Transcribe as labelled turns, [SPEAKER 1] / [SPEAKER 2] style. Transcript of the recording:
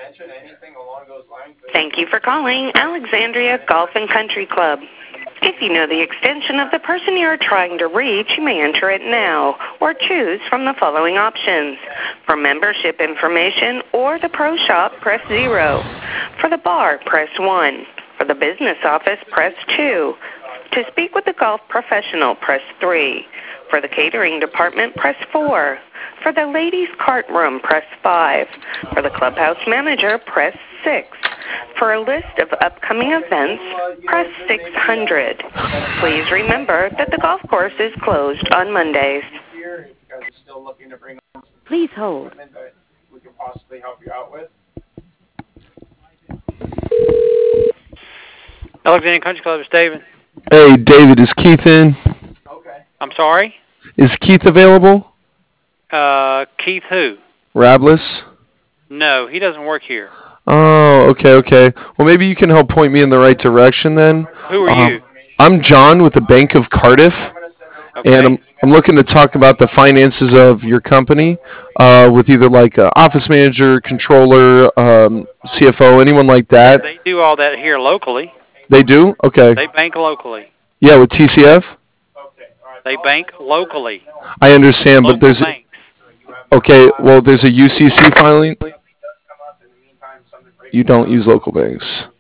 [SPEAKER 1] Thank you for calling Alexandria Golf and Country Club. If you know the extension of the person you are trying to reach, you may enter it now or choose from the following options. For membership information or the pro shop, press 0. For the bar, press 1. For the business office, press 2. To speak with the golf professional, press 3. For the catering department, press 4. For the ladies' cart room, press 5. For the clubhouse manager, press 6. For a list of upcoming events, press 600. Please remember that the golf course is closed on Mondays. Please hold.
[SPEAKER 2] Alexandria Country Club, it's David.
[SPEAKER 3] Hey, David, is Keith in?
[SPEAKER 2] I'm sorry?
[SPEAKER 3] Is Keith available?
[SPEAKER 2] Keith who?
[SPEAKER 3] Rabless?
[SPEAKER 2] No, he doesn't work here.
[SPEAKER 3] Oh, okay. Well, maybe you can help point me in the right direction then.
[SPEAKER 2] Who are you?
[SPEAKER 3] I'm John with the Bank of Cardiff, and I'm looking to talk about the finances of your company with either like an office manager, controller, CFO, anyone like that.
[SPEAKER 2] They do all that here locally.
[SPEAKER 3] They do? Okay.
[SPEAKER 2] They bank locally.
[SPEAKER 3] Yeah, with TCF?
[SPEAKER 2] They bank locally.
[SPEAKER 3] I understand, but there's
[SPEAKER 2] banks.
[SPEAKER 3] Okay, well, there's a UCC filing. You don't use local banks.